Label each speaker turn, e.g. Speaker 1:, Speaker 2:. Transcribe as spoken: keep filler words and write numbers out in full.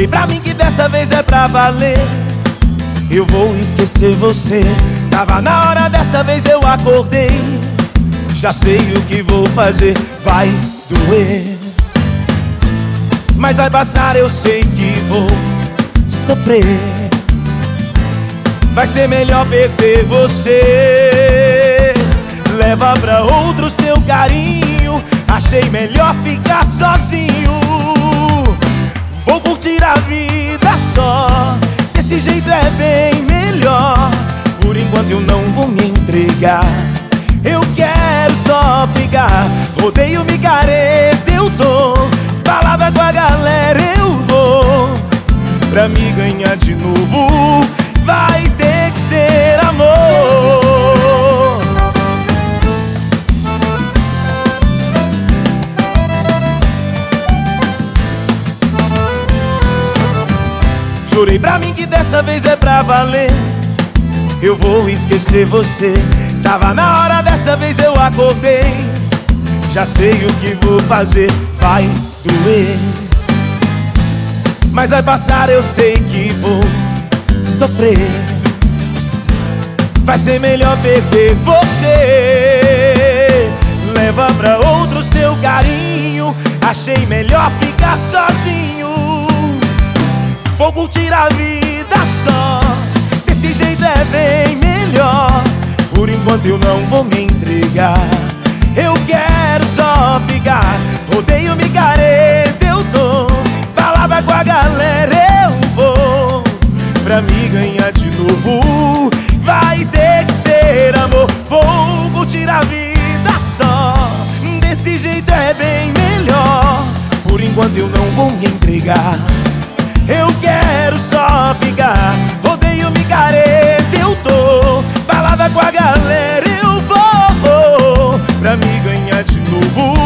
Speaker 1: pra mim que dessa vez é pra valer. Eu vou esquecer você. Tava na hora, dessa vez eu acordei. Já sei o que vou fazer. Vai doer, mas vai passar, eu sei que vou sofrer. Vai ser melhor perder você. Leva pra outro seu carinho. Achei melhor ficar sozinho. Vou curtir a vida só. Desse jeito é bem melhor. Por enquanto eu não vou me entregar. Eu quero só ficar. Rodeio, micareta, eu tô. Balada com a galera eu vou. Pra me ganhar de novo vai ter que ser amor. Jurei pra mim que dessa vez é pra valer. Eu vou esquecer você. Tava na hora, dessa vez eu acordei. Já sei o que vou fazer. Vai doer, mas vai passar, eu sei que vou sofrer. Vai ser melhor perder você. Leva pra outro seu carinho. Achei melhor ficar sozinho. Vou curtir a vida só. Desse jeito é bem melhor. Por enquanto eu não vou me entregar. Eu quero só ficar. Rodeio, micareta, eu tô. Balada com a galera eu vou. Pra me ganhar de novo vai ter que ser amor. Vou curtir a vida só. Desse jeito é bem melhor. Por enquanto eu não vou me entregar. Eu quero só ficar. Rodeio, micareta, eu tô. Balada com a galera eu vou. Pra me ganhar de novo